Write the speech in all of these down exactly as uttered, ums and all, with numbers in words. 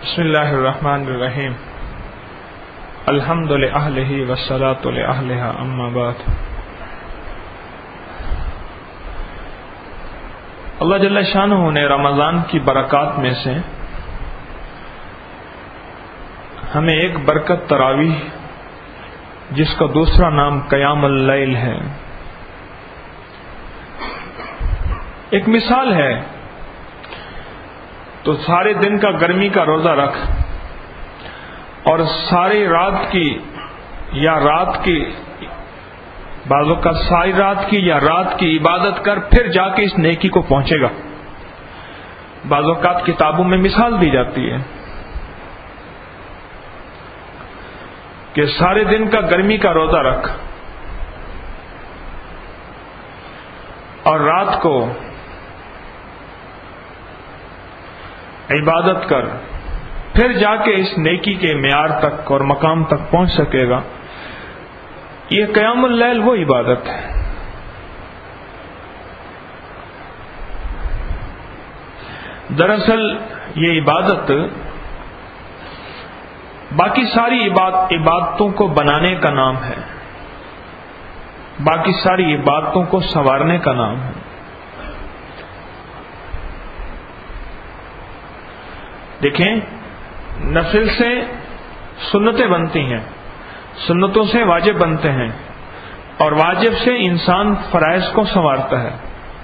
بسم اللہ الرحمن الرحیم الحمد لأہلہ والصلاة لأہلہا اما بعد۔ اللہ جل شانہ نے رمضان کی برکات میں سے ہمیں ایک برکت تراویح جس کا دوسرا نام قیام اللیل ہے، ایک مثال ہے۔ تو سارے دن کا گرمی کا روزہ رکھ اور ساری رات کی یا رات کی بعضوں کا ساری رات کی یا رات کی عبادت کر، پھر جا کے اس نیکی کو پہنچے گا۔ بعض اوقات کتابوں میں مثال دی جاتی ہے کہ سارے دن کا گرمی کا روزہ رکھ اور رات کو عبادت کر، پھر جا کے اس نیکی کے معیار تک اور مقام تک پہنچ سکے گا۔ یہ قیام اللیل وہ عبادت ہے۔ دراصل یہ عبادت باقی ساری عبادتوں کو بنانے کا نام ہے، باقی ساری عبادتوں کو سنوارنے کا نام ہے۔ دیکھیں، نفل سے سنتیں بنتی ہیں، سنتوں سے واجب بنتے ہیں، اور واجب سے انسان فرائض کو سنوارتا ہے۔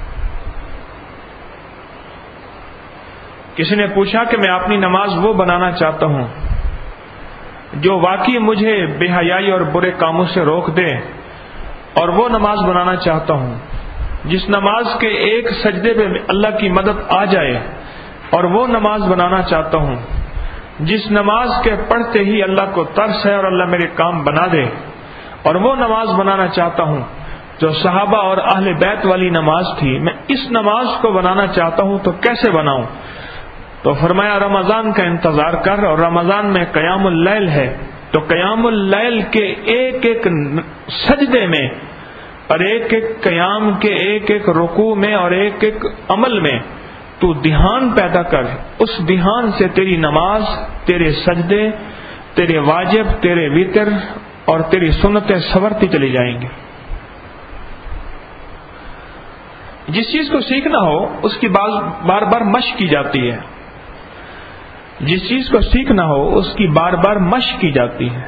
کسی نے پوچھا کہ میں اپنی نماز وہ بنانا چاہتا ہوں جو واقعی مجھے بے حیائی اور برے کاموں سے روک دے، اور وہ نماز بنانا چاہتا ہوں جس نماز کے ایک سجدے پہ اللہ کی مدد آ جائے، اور وہ نماز بنانا چاہتا ہوں جس نماز کے پڑھتے ہی اللہ کو ترس ہے اور اللہ میرے کام بنا دے، اور وہ نماز بنانا چاہتا ہوں جو صحابہ اور اہل بیت والی نماز تھی۔ میں اس نماز کو بنانا چاہتا ہوں، تو کیسے بناؤں؟ تو فرمایا رمضان کا انتظار کر، اور رمضان میں قیام اللیل ہے، تو قیام اللیل کے ایک ایک سجدے میں اور ایک ایک قیام کے ایک ایک رکوع میں اور ایک ایک عمل میں تو دھیان پیدا کر۔ اس دھیان سے تیری نماز، تیرے سجدے، تیرے واجب، تیرے وتر اور تیری سنتیں سنورتی چلی جائیں گی۔ جس چیز کو سیکھنا ہو اس کی بار بار مشق کی جاتی ہے، جس چیز کو سیکھنا ہو اس کی بار بار مشق کی جاتی ہے۔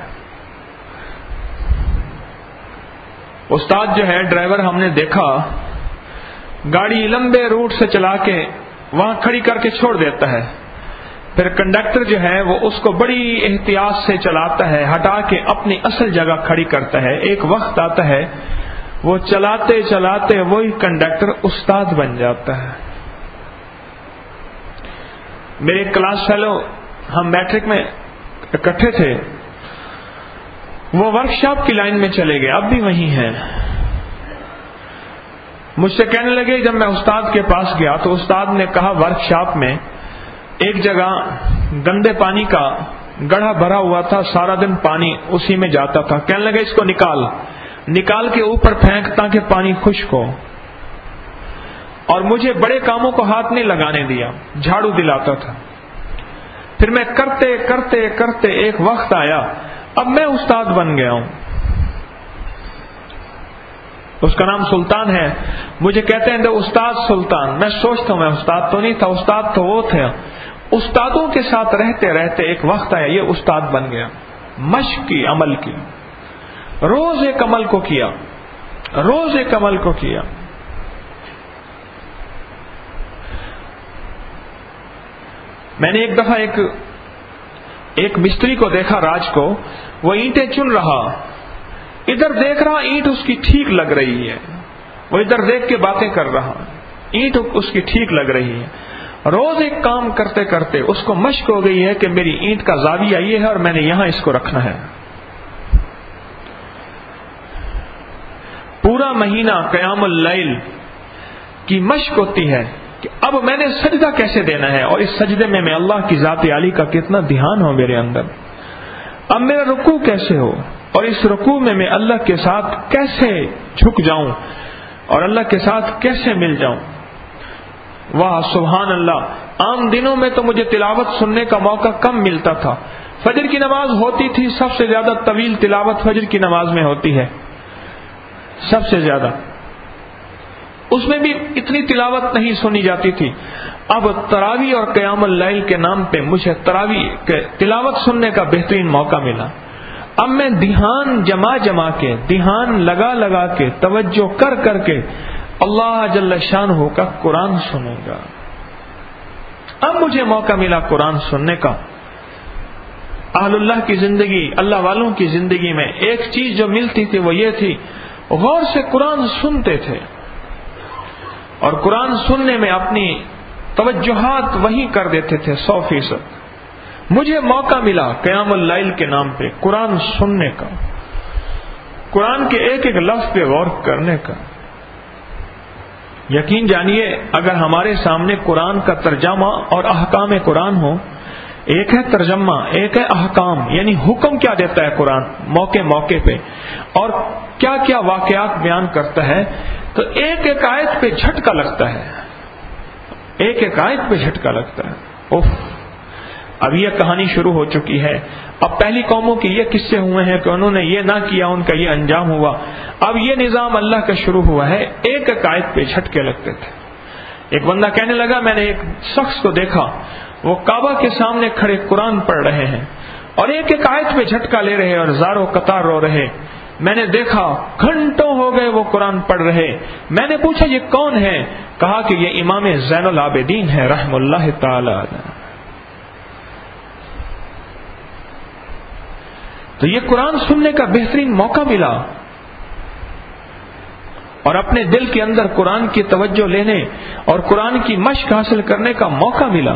استاد جو ہے ڈرائیور، ہم نے دیکھا گاڑی لمبے روٹ سے چلا کے وہاں کھڑی کر کے چھوڑ دیتا ہے، پھر کنڈکٹر جو ہے وہ اس کو بڑی احتیاط سے چلاتا ہے، ہٹا کے اپنی اصل جگہ کھڑی کرتا ہے۔ ایک وقت آتا ہے وہ چلاتے چلاتے وہی کنڈکٹر استاد بن جاتا ہے۔ میرے کلاس فیلو، ہم میٹرک میں اکٹھے تھے، وہ ورکشاپ کی لائن میں چلے گئے، اب بھی وہیں ہیں۔ مجھ سے کہنے لگے، جب میں استاد کے پاس گیا تو استاد نے کہا ورکشاپ میں ایک جگہ گندے پانی کا گڑھا بھرا ہوا تھا، سارا دن پانی اسی میں جاتا تھا۔ کہنے لگے اس کو نکال نکال کے اوپر پھینک تاکہ پانی خشک ہو، اور مجھے بڑے کاموں کو ہاتھ نہیں لگانے دیا، جھاڑو دلاتا تھا۔ پھر میں کرتے کرتے کرتے ایک وقت آیا، اب میں استاد بن گیا ہوں۔ اس کا نام سلطان ہے، مجھے کہتے ہیں تو استاد سلطان۔ میں سوچتا ہوں میں استاد تو نہیں تھا، استاد تو وہ تھے۔ استادوں کے ساتھ رہتے رہتے ایک وقت آیا، یہ استاد بن گیا۔ مشق کی، عمل کی، روز ایک عمل کو کیا، روز ایک عمل کو کیا۔ میں نے ایک دفعہ ایک ایک مستری کو دیکھا، راج کو، وہ اینٹیں چن رہا، ادھر دیکھ رہا اینٹ اس کی ٹھیک لگ رہی ہے، وہ ادھر دیکھ کے باتیں کر رہا، اینٹ اس کی ٹھیک لگ رہی ہے۔ روز ایک کام کرتے کرتے اس کو مشق ہو گئی ہے کہ میری اینٹ کا زاویہ یہ ہے اور میں نے یہاں اس کو رکھنا ہے۔ پورا مہینہ قیام اللیل کی مشق ہوتی ہے کہ اب میں نے سجدہ کیسے دینا ہے، اور اس سجدے میں میں اللہ کی ذات عالی کا کتنا دھیان ہو میرے اندر، اب میرا رکوع کیسے ہو، اور اس رکوع میں میں اللہ کے ساتھ کیسے جھک جاؤں اور اللہ کے ساتھ کیسے مل جاؤں۔ واہ سبحان اللہ، عام دنوں میں تو مجھے تلاوت سننے کا موقع کم ملتا تھا. فجر کی نماز ہوتی تھی، سب سے زیادہ طویل تلاوت فجر کی نماز میں ہوتی ہے، سب سے زیادہ. اس میں بھی اتنی تلاوت نہیں سنی جاتی تھی. اب تراویح اور قیام اللیل کے نام پہ مجھے تراویح کے تلاوت سننے کا بہترین موقع ملا. اب میں دھیان جما جما کے، دھیان لگا لگا کے، توجہ کر کر کے اللہ جل شانہ کا قرآن سنوں گا. اب مجھے موقع ملا قرآن سننے کا. اہل اللہ کی زندگی، اللہ والوں کی زندگی میں ایک چیز جو ملتی تھی وہ یہ تھی، غور سے قرآن سنتے تھے اور قرآن سننے میں اپنی توجہات وہیں کر دیتے تھے سو فیصد. مجھے موقع ملا قیام اللیل کے نام پہ قرآن سننے کا، قرآن کے ایک ایک لفظ پہ غور کرنے کا. یقین جانیے اگر ہمارے سامنے قرآن کا ترجمہ اور احکام قرآن ہو، ایک ہے ترجمہ، ایک ہے احکام، یعنی حکم کیا دیتا ہے قرآن موقع موقع پہ اور کیا کیا واقعات بیان کرتا ہے، تو ایک ایک آیت پہ جھٹکا لگتا ہے، ایک ایک آیت پہ جھٹکا لگتا ہے. اوف، اب یہ کہانی شروع ہو چکی ہے. اب پہلی قوموں کے یہ قصے ہوئے ہیں کہ انہوں نے یہ نہ کیا، ان کا یہ انجام ہوا. اب یہ نظام اللہ کا شروع ہوا ہے. ایک ایک آیت پہ جھٹکے لگتے تھے. ایک بندہ کہنے لگا میں نے ایک شخص کو دیکھا، وہ کعبہ کے سامنے کھڑے قرآن پڑھ رہے ہیں اور ایک ایک آیت پہ جھٹکا لے رہے اور زاروں قطار رو رہے. میں نے دیکھا گھنٹوں ہو گئے وہ قرآن پڑھ رہے. میں نے پوچھا یہ کون ہے؟ کہا کہ یہ امام زین العابدین ہے رحم اللہ تعالی. تو یہ قرآن سننے کا بہترین موقع ملا اور اپنے دل کے اندر قرآن کی توجہ لینے اور قرآن کی مشق حاصل کرنے کا موقع ملا.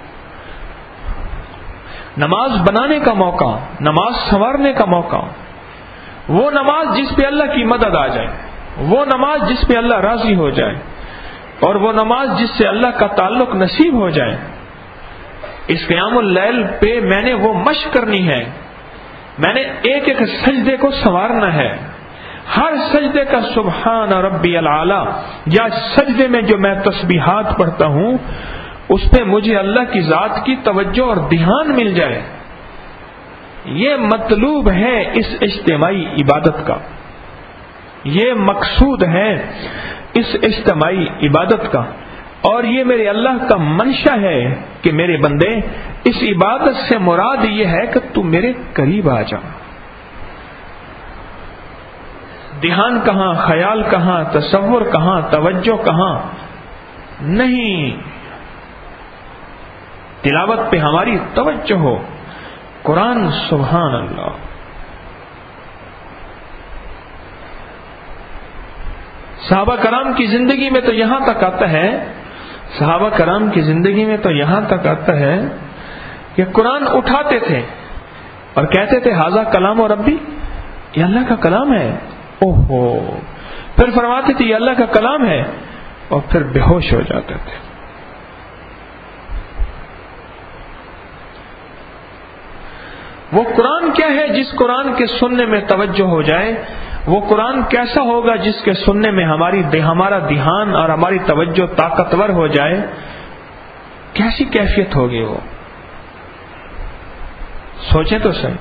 نماز بنانے کا موقع، نماز سنوارنے کا موقع، وہ نماز جس پہ اللہ کی مدد آ جائے، وہ نماز جس پہ اللہ راضی ہو جائے اور وہ نماز جس سے اللہ کا تعلق نصیب ہو جائے. اس قیام اللیل پہ میں نے وہ مشق کرنی ہے. میں نے ایک ایک سجدے کو سنوارنا ہے. ہر سجدے کا سبحان ربی العالی یا سجدے میں جو میں تسبیحات پڑھتا ہوں اس پہ مجھے اللہ کی ذات کی توجہ اور دھیان مل جائے. یہ مطلوب ہے اس اجتماعی عبادت کا، یہ مقصود ہے اس اجتماعی عبادت کا، اور یہ میرے اللہ کا منشا ہے کہ میرے بندے اس عبادت سے مراد یہ ہے کہ تو میرے قریب آ جا. دھیان کہاں، خیال کہاں، تصور کہاں، توجہ کہاں؟ نہیں، تلاوت پہ ہماری توجہ ہو. قرآن سبحان اللہ. صحابہ کرام کی زندگی میں تو یہاں تک آتا ہے صحابہ کرام کی زندگی میں تو یہاں تک آتا ہے کہ قرآن اٹھاتے تھے اور کہتے تھے ھذا کلام ربی، یہ اللہ کا کلام ہے. اوہو، پھر فرماتے تھے یہ اللہ کا کلام ہے اور پھر بے ہوش ہو جاتے تھے. وہ قرآن کیا ہے جس قرآن کے سننے میں توجہ ہو جائے؟ وہ قرآن کیسا ہوگا جس کے سننے میں ہماری ہمارا دھیان اور ہماری توجہ طاقتور ہو جائے؟ کیسی کیفیت ہوگی وہ؟ سوچیں تو صحیح.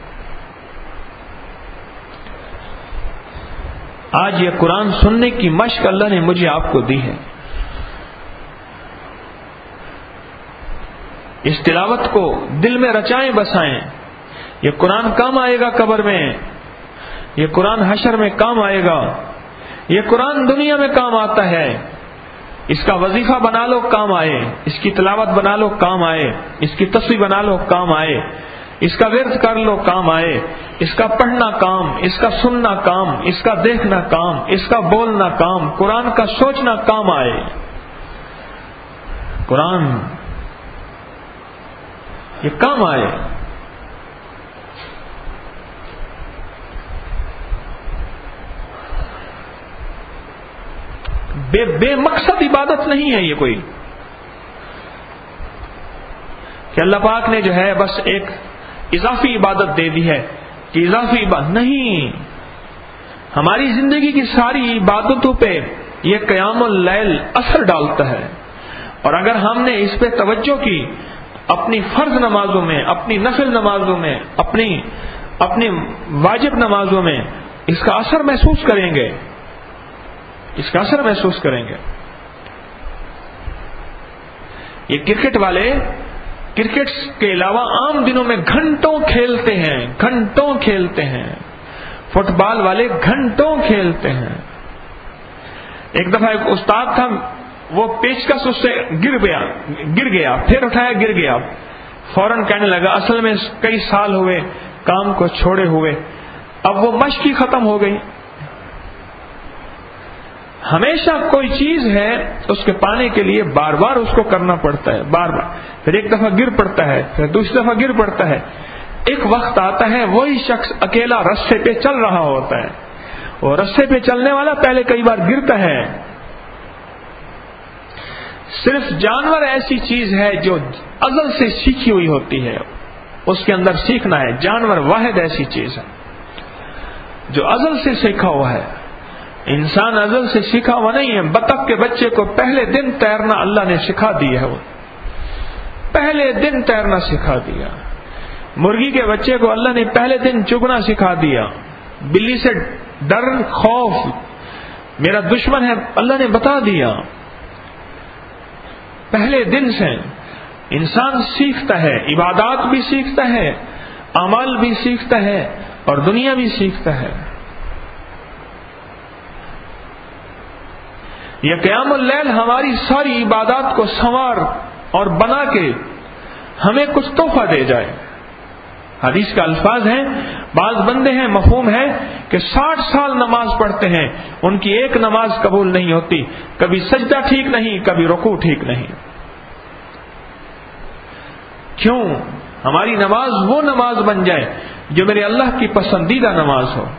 آج یہ قرآن سننے کی مشق اللہ نے مجھے آپ کو دی ہے. اس تلاوت کو دل میں رچائیں بسائیں. یہ قرآن کام آئے گا قبر میں، یہ قرآن حشر میں کام آئے گا، یہ قرآن دنیا میں کام آتا ہے. اس کا وظیفہ بنا لو کام آئے، اس کی تلاوت بنا لو کام آئے، اس کی تسبیح بنا لو کام آئے، اس کا ورد کر لو کام آئے، اس کا پڑھنا کام، اس کا سننا کام، اس کا دیکھنا کام، اس کا بولنا کام، قرآن کا سوچنا کام آئے. قرآن یہ کام آئے. بے بے مقصد عبادت نہیں ہے یہ کوئی کہ اللہ پاک نے جو ہے بس ایک اضافی عبادت دے دی ہے کہ اضافی عبادت نہیں. ہماری زندگی کی ساری عبادتوں پہ یہ قیام اللیل اثر ڈالتا ہے اور اگر ہم نے اس پہ توجہ کی اپنی فرض نمازوں میں، اپنی نفل نمازوں میں، اپنی اپنی واجب نمازوں میں، اس کا اثر محسوس کریں گے، اس کا اثر محسوس کریں گے۔ یہ کرکٹ والے کرکٹ کے علاوہ عام دنوں میں گھنٹوں کھیلتے ہیں، گھنٹوں کھیلتے ہیں۔ فٹ بال والے گھنٹوں کھیلتے ہیں۔ ایک دفعہ ایک استاد تھا، وہ پیچکس اس سے گر گیا گر گیا پھر اٹھایا گر گیا، فوراً کہنے لگا اصل میں کئی سال ہوئے کام کو چھوڑے ہوئے، اب وہ مشق ہی ختم ہو گئی۔ ہمیشہ کوئی چیز ہے اس کے پانے کے لیے بار بار اس کو کرنا پڑتا ہے، بار بار، پھر ایک دفعہ گر پڑتا ہے، پھر دوسری دفعہ گر پڑتا ہے، ایک وقت آتا ہے وہی شخص اکیلا رستے پہ چل رہا ہوتا ہے، اور رستے پہ چلنے والا پہلے کئی بار گرتا ہے۔ صرف جانور ایسی چیز ہے جو ازل سے سیکھی ہوئی ہوتی ہے، اس کے اندر سیکھنا ہے۔ جانور واحد ایسی چیز ہے جو ازل سے سیکھا ہوا ہے۔ انسان ازل سے سیکھا ہوا نہیں ہے۔ بطخ کے بچے کو پہلے دن تیرنا اللہ نے سکھا دیا ہے، وہ پہلے دن تیرنا سکھا دیا۔ مرغی کے بچے کو اللہ نے پہلے دن چگنا سکھا دیا۔ بلی سے ڈر، خوف، میرا دشمن ہے، اللہ نے بتا دیا۔ پہلے دن سے انسان سیکھتا ہے، عبادات بھی سیکھتا ہے، اعمال بھی سیکھتا ہے، اور دنیا بھی سیکھتا ہے۔ یہ قیام اللیل ہماری ساری عبادات کو سنوار اور بنا کے ہمیں کچھ تحفہ دے جائے۔ حدیث کا الفاظ ہیں، بعض بندے ہیں، مفہوم ہے کہ ساٹھ سال نماز پڑھتے ہیں، ان کی ایک نماز قبول نہیں ہوتی، کبھی سجدہ ٹھیک نہیں، کبھی رکوع ٹھیک نہیں۔ کیوں؟ ہماری نماز وہ نماز بن جائے جو میرے اللہ کی پسندیدہ نماز ہو۔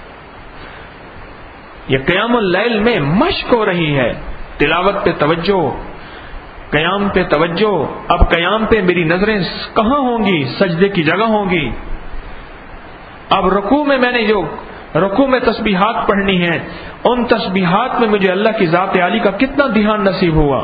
یہ قیام اللیل میں مشق ہو رہی ہے، تلاوت پہ توجہ، قیام پہ توجہ۔ اب قیام پہ میری نظریں کہاں ہوں گی؟ سجدے کی جگہ ہوں گی۔ اب رکوع میں میں نے جو رکوع میں تسبیحات پڑھنی ہیں، ان تسبیحات میں مجھے اللہ کی ذات عالی کا کتنا دھیان نصیب ہوا،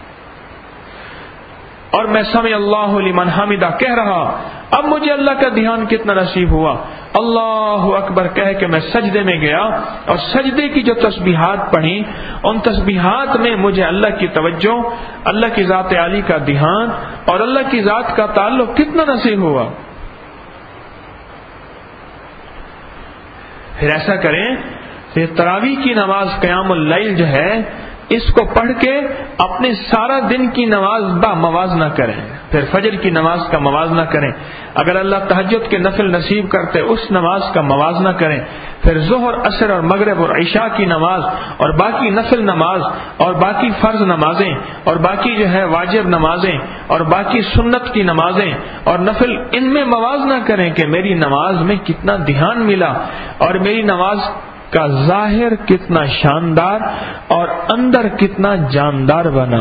اور میں سمع اللہ لمن حمدہ کہہ رہا، اب مجھے اللہ کا دھیان کتنا نصیب ہوا۔ اللہ اکبر کہہ کے میں سجدے میں گیا، اور سجدے کی جو تسبیحات پڑھی، ان تسبیحات میں مجھے اللہ کی توجہ، اللہ کی ذات عالی کا دھیان اور اللہ کی ذات کا تعلق کتنا نصیب ہوا۔ پھر ایسا کریں کہ تراویح کی نماز قیام اللیل جو ہے، اس کو پڑھ کے اپنے سارا دن کی نماز با موازنہ کریں، پھر فجر کی نماز کا موازنہ کریں، اگر اللہ تہجد کے نفل نصیب کرتے اس نماز کا موازنہ کریں، پھر ظہر، عصر اور مغرب اور عشاء کی نماز اور باقی نفل نماز اور باقی فرض نمازیں اور باقی جو ہے واجب نمازیں اور باقی سنت کی نمازیں اور نفل، ان میں موازنہ کریں کہ میری نماز میں کتنا دھیان ملا، اور میری نماز کا ظاہر کتنا شاندار اور اندر کتنا جاندار بنا،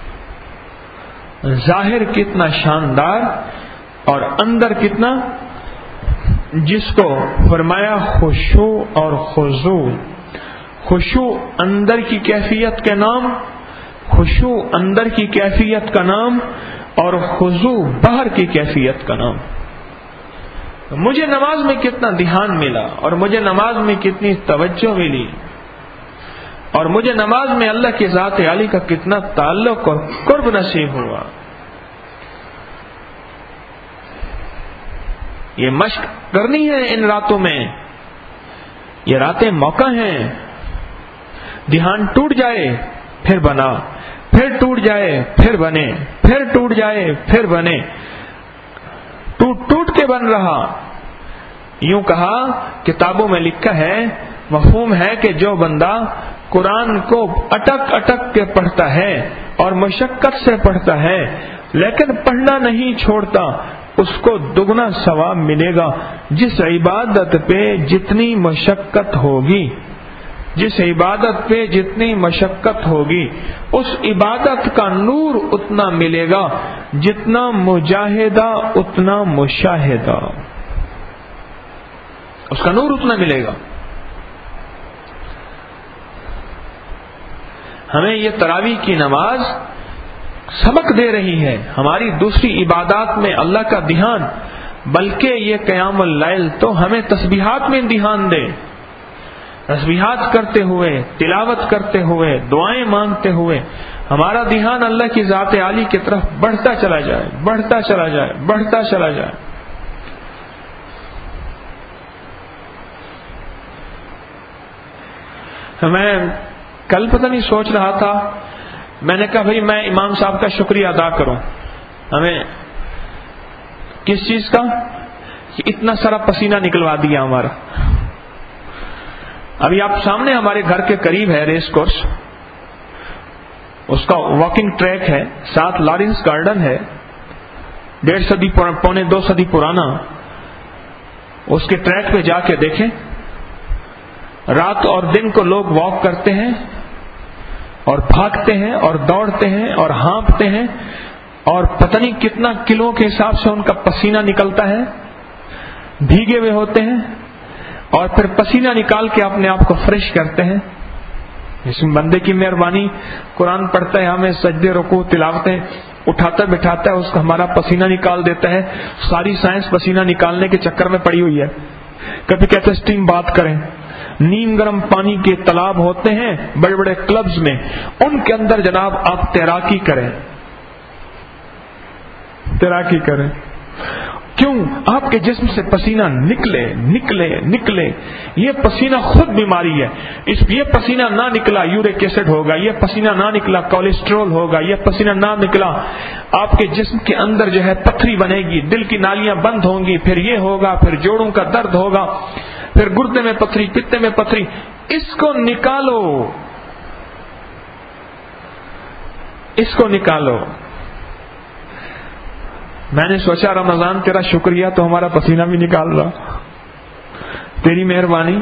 ظاہر کتنا شاندار اور اندر کتنا، جس کو فرمایا خشوع اور خضوع۔ خشوع اندر کی کیفیت کے نام، خشوع اندر کی کیفیت کا نام، اور خضوع باہر کی کیفیت کا نام۔ مجھے نماز میں کتنا دھیان ملا، اور مجھے نماز میں کتنی توجہ ملی، اور مجھے نماز میں اللہ کی ذات عالی کا کتنا تعلق اور قرب نصیب ہوا۔ یہ مشق کرنی ہے ان راتوں میں، یہ راتیں موقع ہیں۔ دھیان ٹوٹ جائے پھر بنا، پھر ٹوٹ جائے پھر بنے، پھر ٹوٹ جائے پھر بنے، ٹوٹ ٹوٹ کے بن رہا۔ یوں کہا، کتابوں میں لکھا ہے، مفہوم ہے کہ جو بندہ قرآن کو اٹک اٹک کے پڑھتا ہے اور مشقت سے پڑھتا ہے لیکن پڑھنا نہیں چھوڑتا، اس کو دگنا ثواب ملے گا۔ جس عبادت پہ جتنی مشقت ہوگی، جس عبادت پہ جتنی مشقت ہوگی، اس عبادت کا نور اتنا ملے گا جتنا مجاہدہ اتنا مشاہدہ، اس کا نور اتنا ملے گا۔ ہمیں یہ تراویح کی نماز سبق دے رہی ہے. ہماری دوسری عبادات میں اللہ کا دھیان، بلکہ یہ قیام اللیل تو ہمیں تسبیحات میں دھیان دے. تسبیحات کرتے ہوئے، تلاوت کرتے ہوئے، دعائیں مانگتے ہوئے ہمارا دھیان اللہ کی ذات عالی کی طرف بڑھتا چلا جائے، بڑھتا چلا جائے، بڑھتا چلا جائے. میں کل پتہ نہیں سوچ رہا تھا، میں نے کہا بھائی میں امام صاحب کا شکریہ ادا کروں. ہمیں کس چیز کا؟ کہ اتنا سارا پسینہ نکلوا دیا ہمارا. ابھی آپ سامنے ہمارے گھر کے قریب ہے ریس کورس، اس کا واکنگ ٹریک ہے، ساتھ لارنس گارڈن ہے، ڈیڑھ صدی پونے دو صدی پرانا. اس کے ٹریک پہ جا کے دیکھیں، رات اور دن کو لوگ واک کرتے ہیں اور بھاگتے ہیں اور دوڑتے ہیں اور ہانپتے ہیں، اور پتہ نہیں کتنا کلو کے حساب سے ان کا پسینہ نکلتا ہے، بھیگے ہوئے ہوتے ہیں، اور پھر پسینہ نکال کے اپنے آپ کو فریش کرتے ہیں. اس بندے کی مہربانی، قرآن پڑھتا ہے، ہمیں سجدے رکوع تلاوتیں اٹھاتا بٹھاتا ہے، اس کا ہمارا پسینہ نکال دیتا ہے. ساری سائنس پسینہ نکالنے کے چکر میں پڑی ہوئی ہے. کبھی کہتے اسٹیم بات کریں، نیم گرم پانی کے تالاب ہوتے ہیں بڑے بڑے کلبز میں، ان کے اندر جناب آپ تیراکی کریں، تیراکی کریں. کیوں؟ آپ کے جسم سے پسینہ نکلے نکلے نکلے. یہ پسینہ خود بیماری ہے. اس یہ پسینہ نہ نکلا یورک ایسڈ ہوگا، یہ پسینہ نہ نکلا کولیسٹرول ہوگا، یہ پسینہ نہ نکلا آپ کے جسم کے اندر جو ہے پتھری بنے گی، دل کی نالیاں بند ہوں گی، پھر یہ ہوگا، پھر جوڑوں کا درد ہوگا، پھر گردے میں پتھری، پتے میں پتھری. اس کو نکالو، اس کو نکالو. میں نے سوچا رمضان تیرا شکریہ تو ہمارا پسینہ بھی نکال رہا، تیری مہربانی.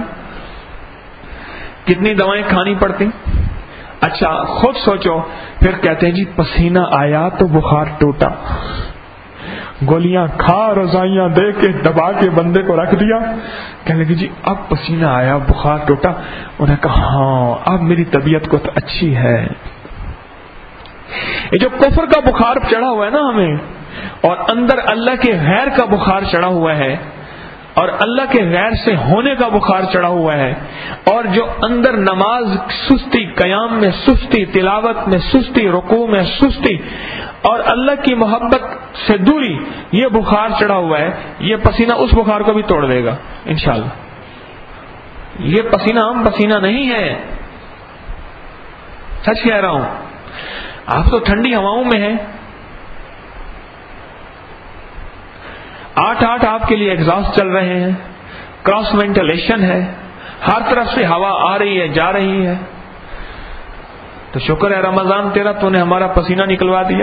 کتنی دوائیں کھانی پڑتی. اچھا خود سوچو، پھر کہتے ہیں جی پسینہ آیا تو بخار ٹوٹا، گولیاں کھا، رضائیاں دے کے دبا کے بندے کو رکھ دیا، کہنے لگی جی اب پسینہ آیا بخار ٹوٹا. انہیں کہا ہاں اب میری طبیعت کو تو اچھی ہے. یہ جو کفر کا بخار چڑھا ہوا ہے نا ہمیں، اور اندر اللہ کے غیر کا بخار چڑھا ہوا ہے، اور اللہ کے غیر سے ہونے کا بخار چڑھا ہوا ہے، اور جو اندر نماز سستی، قیام میں سستی، تلاوت میں سستی، رکوع میں سستی، اور اللہ کی محبت سے دوری، یہ بخار چڑھا ہوا ہے. یہ پسینہ اس بخار کو بھی توڑ دے گا انشاءاللہ. یہ پسینہ عام پسینہ نہیں ہے، سچ کہہ رہا ہوں. آپ تو ٹھنڈی ہواؤں میں ہیں، آٹھ آٹھ آپ کے لیے ایگزاسٹ چل رہے ہیں، کراس وینٹیلیشن ہے، ہر طرف سے ہوا آ رہی ہے جا رہی ہے. تو شکر ہے رمضان تیرا، تو نے ہمارا پسینہ نکلوا دیا.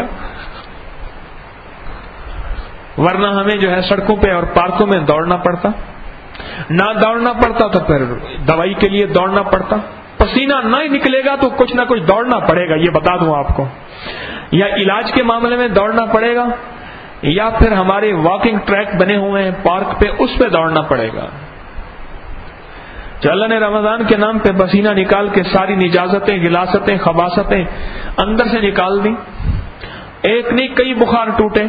ورنہ ہمیں جو ہے سڑکوں پہ اور پارکوں میں دوڑنا پڑتا، نہ دوڑنا پڑتا تو پھر دوائی کے لیے دوڑنا پڑتا. پسینہ نہ ہی نکلے گا تو کچھ نہ کچھ دوڑنا پڑے گا، یہ بتا دوں آپ کو. یا علاج کے معاملے میں دوڑنا پڑے گا، یا پھر ہمارے واکنگ ٹریک بنے ہوئے ہیں پارک پہ، اس پہ دوڑنا پڑے گا. جو اللہ نے رمضان کے نام پہ پسینہ نکال کے ساری نجاستیں، غلاستیں، خباستیں اندر سے نکال دی. ایک نہیں کئی بخار ٹوٹے.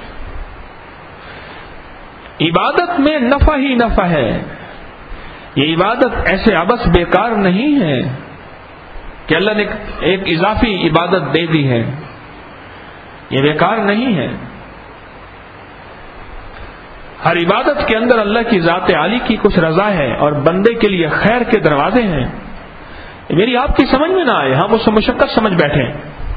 عبادت میں نفع ہی نفع ہے. یہ عبادت ایسے ابس بیکار نہیں ہے کہ اللہ نے ایک اضافی عبادت دے دی ہے، یہ بیکار نہیں ہے. ہر عبادت کے اندر اللہ کی ذات عالی کی کچھ رضا ہے اور بندے کے لیے خیر کے دروازے ہیں. میری آپ کی سمجھ میں نہ آئے، ہم اسے مشقت سمجھ بیٹھے،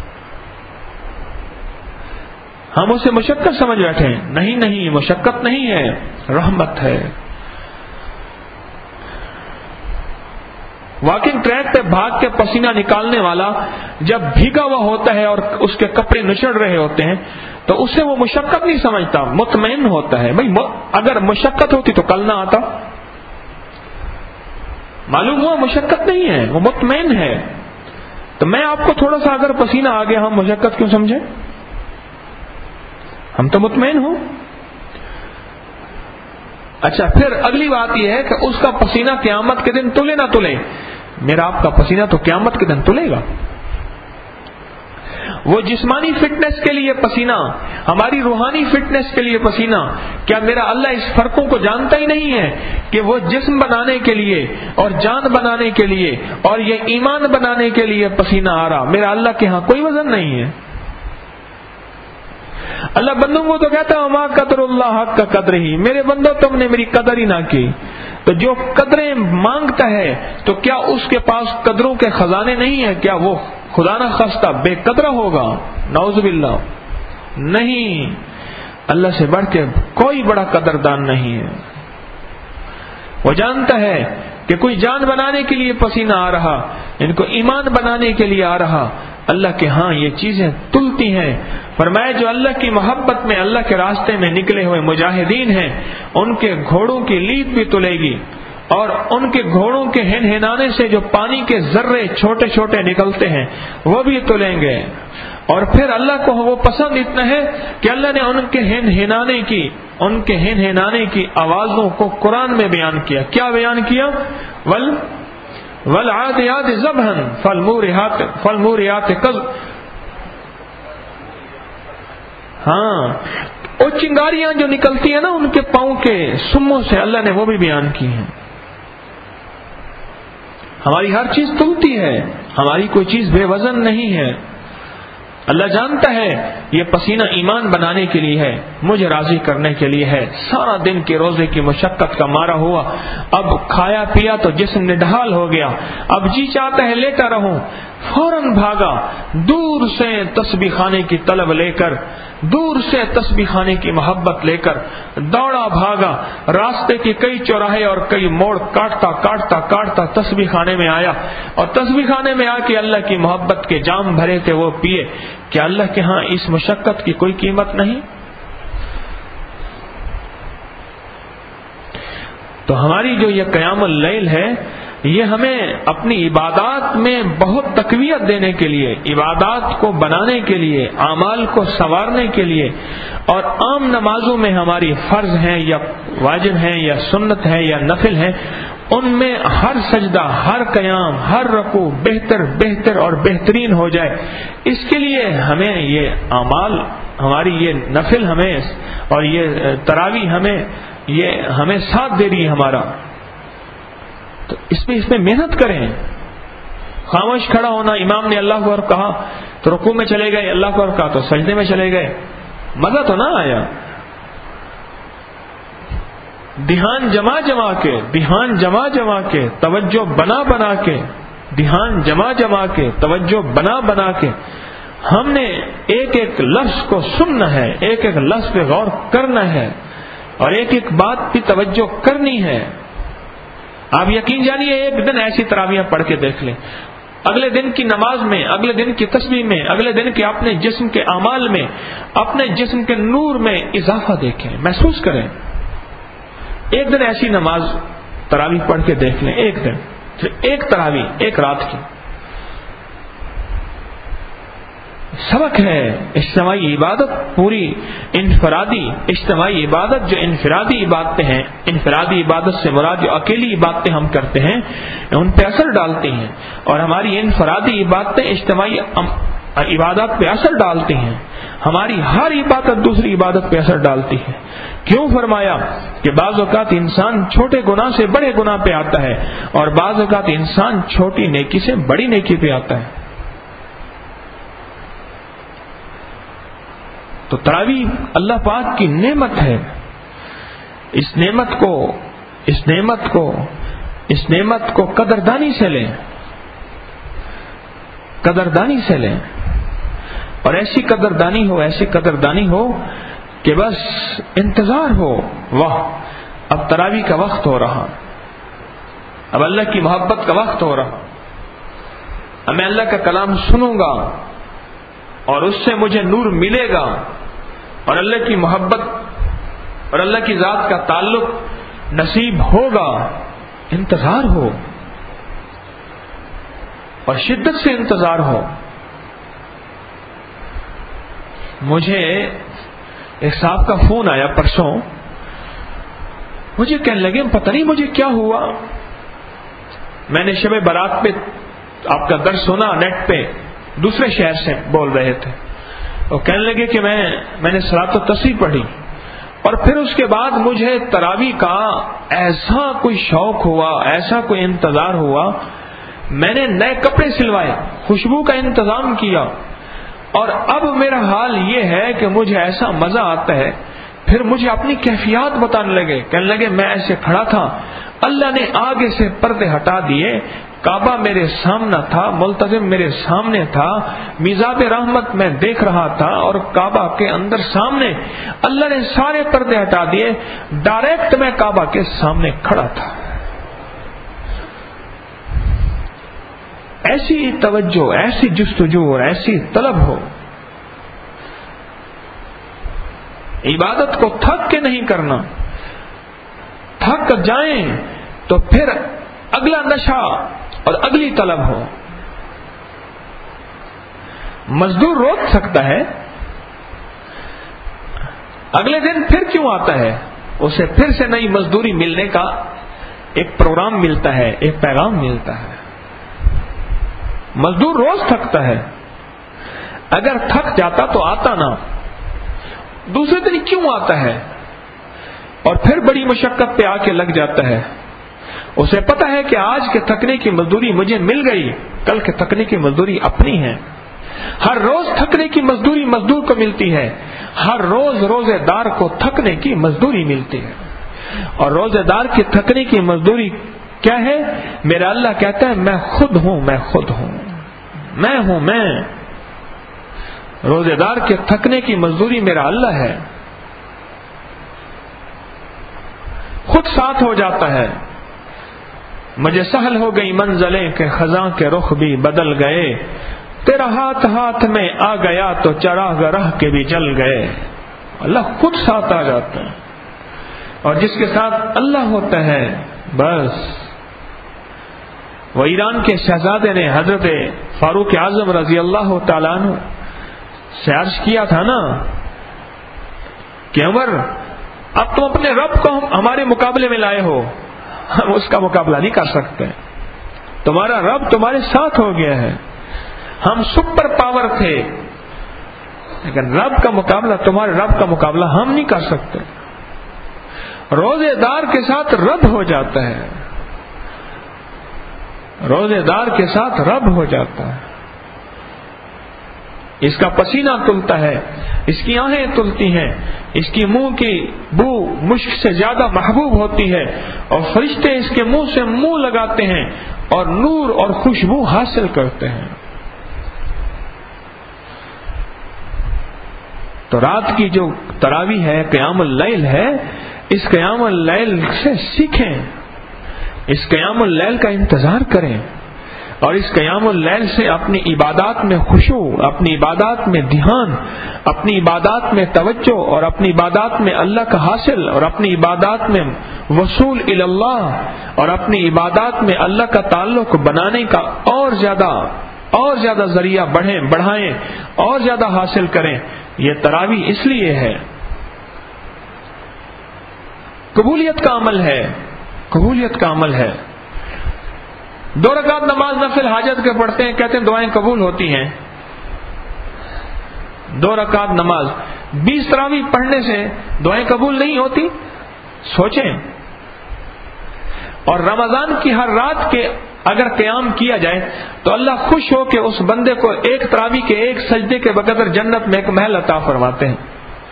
ہم اسے مشقت سمجھ بیٹھے. نہیں نہیں، مشقت نہیں ہے، رحمت ہے. واکنگ ٹریک پہ بھاگ کے پسینہ نکالنے والا جب بھیگا ہوا ہوتا ہے اور اس کے کپڑے نچڑ رہے ہوتے ہیں تو اسے وہ مشقت نہیں سمجھتا، مطمئن ہوتا ہے. بھائی اگر مشقت ہوتی تو کل نہ آتا. معلوم ہوا مشقت نہیں ہے، وہ مطمئن ہے. تو میں آپ کو تھوڑا سا اگر پسینہ آ گیا، ہم مشقت کیوں سمجھیں؟ ہم تو مطمئن ہوں. اچھا پھر اگلی بات یہ ہے کہ اس کا پسینہ قیامت کے دن تلے نہ تلے. میرا آپ کا پسینہ تو قیامت کے دن تلے گا. وہ جسمانی فٹنس کے لیے پسینہ، ہماری روحانی فٹنس کے لیے پسینہ، کیا میرا اللہ اس فرقوں کو جانتا ہی نہیں ہے کہ وہ جسم بنانے کے لیے اور جان بنانے کے لیے اور یہ ایمان بنانے کے لیے پسینہ آ رہا؟ میرا اللہ کے ہاں کوئی وزن نہیں ہے۔ اللہ بندوں کو تو کہتا ہے وما قدر اللہ حق کا قدر ہی، میرے بندوں تم نے میری قدر ہی نہ کی۔ تو جو قدریں مانگتا ہے تو کیا اس کے پاس قدروں کے خزانے نہیں ہیں؟ کیا وہ خدا نہ خواستہ بے قدر ہوگا؟ نعوذ باللہ، نہیں، اللہ سے بڑھ کے کوئی بڑا قدردان نہیں ہے۔ وہ جانتا ہے کہ کوئی جان بنانے کے لیے پسینہ آ رہا، ان کو ایمان بنانے کے لیے آ رہا، اللہ کے ہاں یہ چیزیں تلتی ہیں۔ فرمایا جو اللہ کی محبت میں، اللہ کے راستے میں نکلے ہوئے مجاہدین ہیں، ان کے گھوڑوں کی لیت بھی تلے گی، اور ان کے گھوڑوں کے ہن ہنانے سے جو پانی کے ذرے چھوٹے چھوٹے نکلتے ہیں وہ بھی تلیں گے۔ اور پھر اللہ کو وہ پسند اتنا ہے کہ اللہ نے ان کے ہن ہنانے کی ان کے ہن ہنانے کی آوازوں کو قرآن میں بیان کیا۔ کیا بیان کیا؟ ول والعادیات ضبحا فالموريات فالموريات قذفا۔ ہاں، وہ چنگاریاں جو نکلتی ہیں نا ان کے پاؤں کے سموں سے، اللہ نے وہ بھی بیان کی ہیں۔ ہماری ہر چیز تلتی ہے، ہماری کوئی چیز بے وزن نہیں ہے۔ اللہ جانتا ہے یہ پسینہ ایمان بنانے کے لیے ہے، مجھے راضی کرنے کے لیے ہے۔ سارا دن کے روزے کی مشقت کا مارا ہوا، اب کھایا پیا تو جسم نڈھال ہو گیا، اب جی چاہتا ہے لیٹا رہوں، فوراً بھاگا دور سے تسبیح خانے کی طلب لے کر، دور سے تسبیح خانے کی محبت لے کر دوڑا بھاگا، راستے کے کئی چوراہے اور کئی موڑ کاٹتا کاٹتا کاٹتا تسبیح خانے میں آیا، اور تسبیح خانے میں آ کے اللہ کی محبت کے جام بھرے تھے وہ پیے۔ کیا اللہ کے ہاں اس مشقت کی کوئی قیمت نہیں؟ تو ہماری جو یہ قیام اللیل ہے، یہ ہمیں اپنی عبادات میں بہت تقویت دینے کے لیے، عبادات کو بنانے کے لیے، اعمال کو سنوارنے کے لیے، اور عام نمازوں میں ہماری فرض ہیں یا واجب ہیں یا سنت ہے یا نفل ہیں، ان میں ہر سجدہ، ہر قیام، ہر رکوع بہتر بہتر اور بہترین ہو جائے، اس کے لیے ہمیں یہ اعمال، ہماری یہ نفل ہمیں اور یہ تراویح ہمیں یہ ہمیں ساتھ دے رہی ہے ہمارا، تو اس میں اس میں محنت کریں۔ خاموش کھڑا ہونا، امام نے اللہ کو کہا تو رکوع میں چلے گئے، اللہ کو کہا تو سجدے میں چلے گئے، مزہ تو نہ آیا۔ دھیان جما جما کے دھیان جما جما کے توجہ بنا بنا کے دھیان جما جما کے توجہ بنا بنا کے ہم نے ایک ایک لفظ کو سننا ہے، ایک ایک لفظ پہ غور کرنا ہے، اور ایک ایک بات پہ توجہ کرنی ہے۔ آپ یقین جانیے ایک دن ایسی تراویح پڑھ کے دیکھ لیں، اگلے دن کی نماز میں، اگلے دن کی تسبیح میں، اگلے دن کے اپنے جسم کے اعمال میں، اپنے جسم کے نور میں اضافہ دیکھیں، محسوس کریں۔ ایک دن ایسی نماز تراویح پڑھ کے دیکھ لیں، ایک دن، ایک تراویح ایک رات کی سبق ہے۔ اجتماعی عبادت پوری انفرادی اجتماعی عبادت جو انفرادی عبادتیں ہیں، انفرادی عبادت سے مراد جو اکیلی عبادتیں ہم کرتے ہیں ان پہ اثر ڈالتی ہیں، اور ہماری انفرادی عبادتیں اجتماعی عبادات پہ اثر ڈالتی ہیں۔ ہماری ہر عبادت دوسری عبادت پہ اثر ڈالتی ہے۔ کیوں فرمایا کہ بعض اوقات انسان چھوٹے گناہ سے بڑے گناہ پہ آتا ہے، اور بعض اوقات انسان چھوٹی نیکی سے بڑی نیکی پہ آتا ہے۔ تو تراویح اللہ پاک کی نعمت ہے، اس نعمت کو اس نعمت کو اس نعمت کو قدردانی سے لیں، قدردانی سے لیں، اور ایسی قدردانی ہو ایسی قدردانی ہو کہ بس انتظار ہو، واہ اب تراویح کا وقت ہو رہا، اب اللہ کی محبت کا وقت ہو رہا، اب میں اللہ کا کلام سنوں گا اور اس سے مجھے نور ملے گا، اور اللہ کی محبت اور اللہ کی ذات کا تعلق نصیب ہوگا۔ انتظار ہو اور شدت سے انتظار ہو۔ مجھے ایک صاحب کا فون آیا پرسوں، مجھے کہنے لگے پتہ نہیں مجھے کیا ہوا، میں نے شب برات پہ آپ کا درس سنا نیٹ پہ، دوسرے شہر سے بول رہے تھے. وہ کہنے لگے کہ میں میں نے صلاۃ التسبیح پڑھی اور پھر اس کے بعد مجھے تراویح کا ایسا کوئی شوق ہوا, ایسا کوئی انتظار ہوا, میں نے نئے کپڑے سلوائے, خوشبو کا انتظام کیا, اور اب میرا حال یہ ہے کہ مجھے ایسا مزہ آتا ہے. پھر مجھے اپنی کیفیات بتانے لگے, کہنے لگے میں ایسے کھڑا تھا, اللہ نے آگے سے پردے ہٹا دیے, کعبہ میرے سامنے تھا, ملتزم میرے سامنے تھا, میزاب رحمت میں دیکھ رہا تھا, اور کعبہ کے اندر سامنے اللہ نے سارے پردے ہٹا دیے, ڈائریکٹ میں کعبہ کے سامنے کھڑا تھا. ایسی توجہ, ایسی جستجو اور ایسی طلب ہو, عبادت کو تھک کے نہیں کرنا. تھک جائیں تو پھر اگلا نشہ اور اگلی طلب ہو. مزدور روک سکتا ہے, اگلے دن پھر کیوں آتا ہے, اسے پھر سے نئی مزدوری ملنے کا ایک پروگرام ملتا ہے, ایک پیغام ملتا ہے. مزدور روز تھکتا ہے, اگر تھک جاتا تو آتا نہ, دوسرے دن کیوں آتا ہے اور پھر بڑی مشقت پہ آ کے لگ جاتا ہے. اسے پتا ہے کہ آج کے تھکنے کی مزدوری مجھے مل گئی, کل کے تھکنے کی مزدوری اپنی ہے. ہر روز تھکنے کی مزدوری مزدور کو ملتی ہے, ہر روز روزے دار کو تھکنے کی مزدوری ملتی ہے. اور روزے دار کی تھکنے کی مزدوری کیا ہے؟ میرا اللہ کہتا ہے میں خود ہوں, میں خود ہوں, میں ہوں میں. روزے دار کے تھکنے کی مزدوری میرا اللہ ہے, خود ساتھ ہو جاتا ہے. مجھے سہل ہو گئی منزلیں کہ خزاں کے رخ بھی بدل گئے, تیرا ہاتھ ہاتھ میں آ گیا تو چراغ راہ کے بھی جل گئے. اللہ خود ساتھ آ جاتا ہے, اور جس کے ساتھ اللہ ہوتا ہے بس. وہ ایران کے شہزادے نے حضرت فاروق اعظم رضی اللہ تعالیٰ عنہ سے عرض کیا تھا نا کہ عمر اب تم اپنے رب کو ہمارے مقابلے میں لائے ہو, ہم اس کا مقابلہ نہیں کر سکتے, تمہارا رب تمہارے ساتھ ہو گیا ہے. ہم سپر پاور تھے, لیکن رب کا مقابلہ, تمہارے رب کا مقابلہ ہم نہیں کر سکتے. روزے دار کے ساتھ رب ہو جاتا ہے, روزے دار کے ساتھ رب ہو جاتا ہے. اس کا پسینہ تلتا ہے, اس کی آہیں تلتی ہیں, اس کی منہ کی بو مشک سے زیادہ محبوب ہوتی ہے, اور فرشتے اس کے منہ سے منہ لگاتے ہیں اور نور اور خوشبو حاصل کرتے ہیں. تو رات کی جو تراویح ہے, قیام اللیل ہے, اس قیام اللیل سے سیکھیں, اس قیام اللیل کا انتظار کریں, اور اس قیام اللیل سے اپنی عبادات میں خشوع, اپنی عبادات میں دھیان, اپنی عبادات میں توجہ, اور اپنی عبادات میں اللہ کا حاصل, اور اپنی عبادات میں وصول الی اللہ, اور اپنی عبادات میں اللہ کا تعلق بنانے کا اور زیادہ اور زیادہ ذریعہ بڑھیں بڑھائیں اور زیادہ حاصل کریں. یہ تراویح اس لیے ہے, قبولیت کا عمل ہے, قبولیت کا عمل ہے. دو رکعت نماز نفل حاجت کے پڑھتے ہیں, کہتے ہیں دعائیں قبول ہوتی ہیں. دو رکعت نماز بیس تراویح پڑھنے سے دعائیں قبول نہیں ہوتی؟ سوچیں. اور رمضان کی ہر رات کے اگر قیام کیا جائے تو اللہ خوش ہو کہ اس بندے کو ایک تراویح کے ایک سجدے کے بقدر جنت میں ایک محل عطا فرماتے ہیں.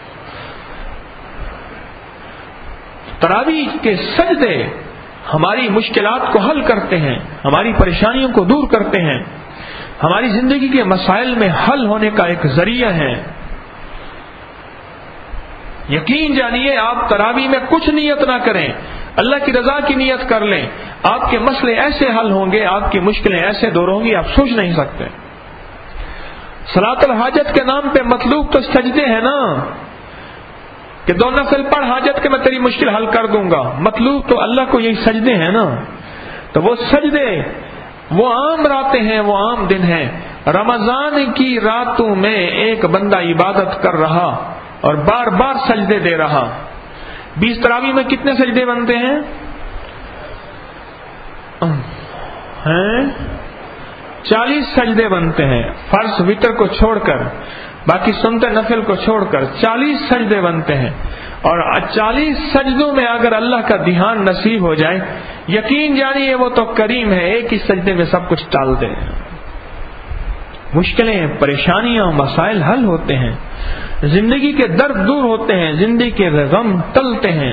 تراویح کے سجدے ہماری مشکلات کو حل کرتے ہیں, ہماری پریشانیوں کو دور کرتے ہیں, ہماری زندگی کے مسائل میں حل ہونے کا ایک ذریعہ ہے. یقین جانیے, آپ تراویح میں کچھ نیت نہ کریں, اللہ کی رضا کی نیت کر لیں, آپ کے مسئلے ایسے حل ہوں گے, آپ کی مشکلیں ایسے دور ہوں گی آپ سوچ نہیں سکتے. صلاۃ الحاجت کے نام پہ مطلوب تو سجدے ہیں نا, کہ دو نفل پڑھ حاجت کے میں تیری مشکل حل کر دوں گا. مطلوب تو اللہ کو یہی سجدے ہیں نا. تو وہ سجدے وہ عام راتیں ہیں, وہ عام دن ہیں. رمضان کی راتوں میں ایک بندہ عبادت کر رہا اور بار بار سجدے دے رہا. بیس تراویح میں کتنے سجدے بنتے ہیں؟ ہیں چالیس سجدے بنتے ہیں، فرض وتر کو چھوڑ کر، باقی سنت نفل کو چھوڑ کر چالیس سجدے بنتے ہیں، اور چالیس سجدوں میں اگر اللہ کا دھیان نصیب ہو جائے، یقین جانیے وہ تو کریم ہے، ایک ہی سجدے میں سب کچھ ٹال دے۔ مشکلیں، پریشانیاں، مسائل حل ہوتے ہیں، زندگی کے درد دور ہوتے ہیں، زندگی کے غم ٹلتے ہیں۔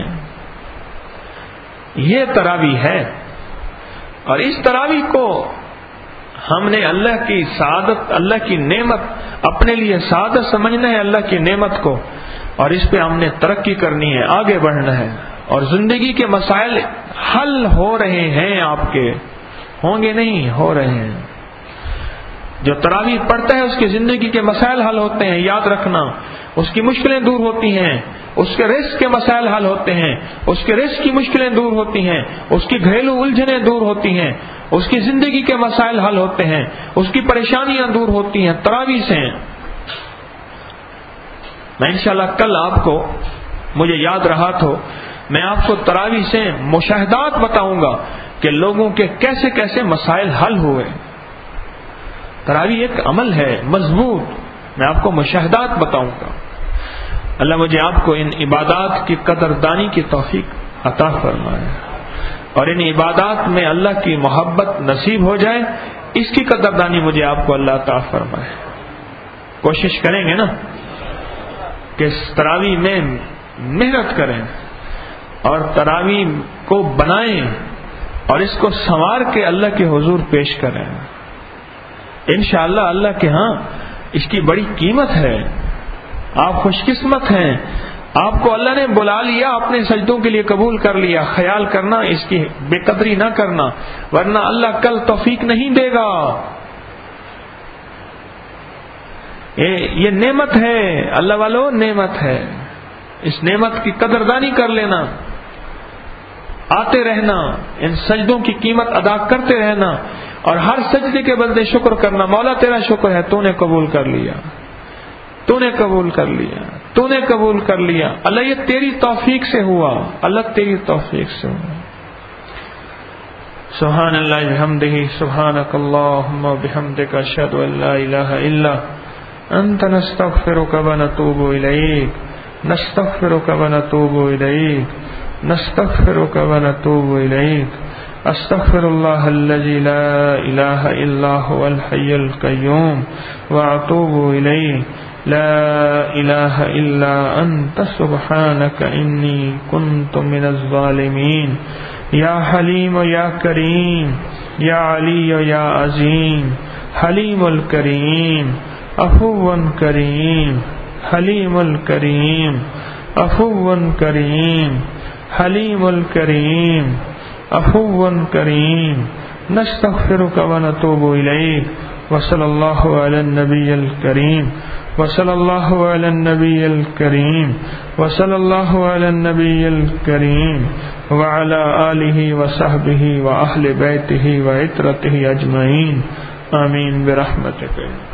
یہ تراویح ہے، اور اس تراویح کو ہم نے اللہ کی سعادت، اللہ کی نعمت، اپنے لیے سعادت سمجھنا ہے اللہ کی نعمت کو، اور اس پہ ہم نے ترقی کرنی ہے، آگے بڑھنا ہے، اور زندگی کے مسائل حل ہو رہے ہیں، آپ کے ہوں گے نہیں، ہو رہے ہیں۔ جو تراویح پڑھتا ہے اس کی زندگی کے مسائل حل ہوتے ہیں، یاد رکھنا، اس کی مشکلیں دور ہوتی ہیں، اس کے رزق کے مسائل حل ہوتے ہیں، اس کے رزق کی مشکلیں دور ہوتی ہیں، اس کی گھریلو الجھنیں دور ہوتی ہیں، اس کی زندگی کے مسائل حل ہوتے ہیں، اس کی پریشانیاں دور ہوتی ہیں تراویح سے۔ میں انشاءاللہ کل آپ کو، مجھے یاد رہا تو میں آپ کو تراویح سے مشاہدات بتاؤں گا کہ لوگوں کے کیسے کیسے مسائل حل ہوئے۔ تراویح ایک عمل ہے مضبوط، میں آپ کو مشاہدات بتاؤں گا۔ اللہ مجھے آپ کو ان عبادات کی قدردانی کی توفیق عطا فرمائے، اور ان عبادات میں اللہ کی محبت نصیب ہو جائے، اس کی قدردانی مجھے آپ کو اللہ عطا فرمائے۔ کوشش کریں گے نا کہ اس تراویح میں محنت کریں، اور تراویح کو بنائیں، اور اس کو سنوار کے اللہ کے حضور پیش کریں۔ انشاءاللہ اللہ کے ہاں اس کی بڑی قیمت ہے۔ آپ خوش قسمت ہیں، آپ کو اللہ نے بلا لیا، اپنے سجدوں کے لیے قبول کر لیا۔ خیال کرنا، اس کی بے قدری نہ کرنا، ورنہ اللہ کل توفیق نہیں دے گا۔ یہ نعمت ہے اللہ والو، نعمت ہے، اس نعمت کی قدردانی کر لینا، آتے رہنا، ان سجدوں کی قیمت ادا کرتے رہنا، اور ہر سجدے کے بدلے شکر کرنا، مولا تیرا شکر ہے، تو نے قبول کر لیا، تو نے قبول کر لیا، تو نے قبول کر لیا، اللہ یہ تیری توفیق سے ہوا، اللہ تیری توفیق سے ہوا۔ سبحان اللہ بحمدہ، سبحانک اللہم بحمدک، اشہد ان لا الہ الا انت، نستغفرک ونتوب الیک، نستغفرک ونتوب الیک، نستغفرک ونتوب الیک۔ استغفر اللہ الذی لا الہ الا هو الحی القیوم واتوب الیہ، لا الہ الا انت سبحانک انی کنت من الظالمین۔ یا حلیم یا کریم، یا علی یا عظیم، حلیم الکریم، عفو کریم، حلیم الکریم، عفو کریم، حلیم الکریم، عفو کریم۔ نستغفرک ونتوب الیک، وصلی اللہ علی النبی الکریم، وصلی اللہ علی النبی الکریم، وصلی اللہ علی النبی الکریم، وعلی آلہ وصحبہ واہل بیتہ وعترتہ اجمعین، آمین برحمتک۔